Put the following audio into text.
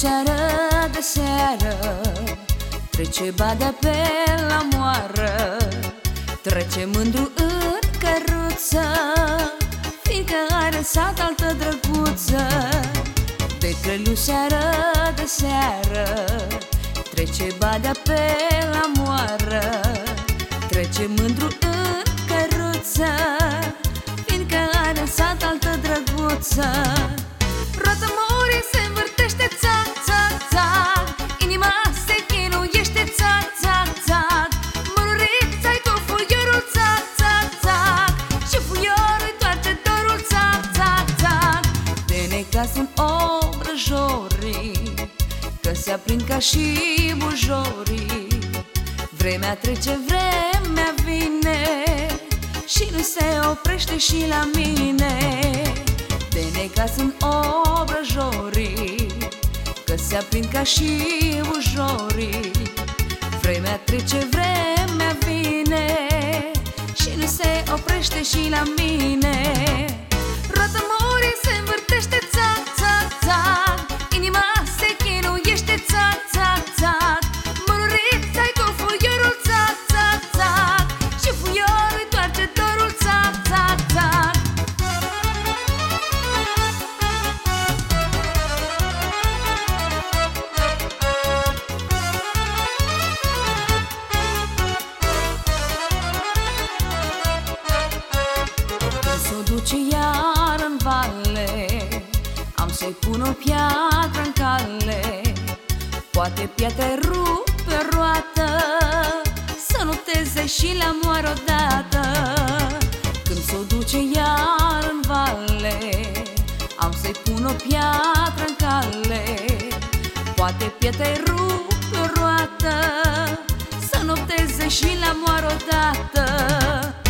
seară de seară, trece badea pe la moară, trece mândru în căruță, fiindcă are în sat altă drăguță. De Crăiu seară de seară, trece badea pe la moară, trece mândru în căruță, fiindcă are în sat altă drăguță. Roata morii se învârtește, țac, țac, țac, inima se chinuiește, țac, țac, țac, mărurița-i cu fuiorul, țac, țac, țac, și fuiorul-i toarce dorul, țac, țac, țac. De necaz sunt obrăjorii, că se aprind ca și bujorii. Vremea trece, vremea vine, și nu se oprește și la mine. De necaz sunt obrăjorii, că se aprind ca și bujorii. Vremea trece, vremea vine, și nu se oprește și la mine. Roata morii se învârtește, țac, țac, țac, inima se chinuiește, țac, țac, țac, mărurița-i cu fuiorul, țac, țac, țac, și fuiorul-i toarce dorul, țac, țac, țac. S-o duce iar în vale, am să-i pun o piatră în cale. Poate piatra rupe o roată, să noteze și la moară odată. Când s-o duce iar în vale, am să-i pun o piatră în cale. Poate piatra rupe o roată, să noteze și la moară odată.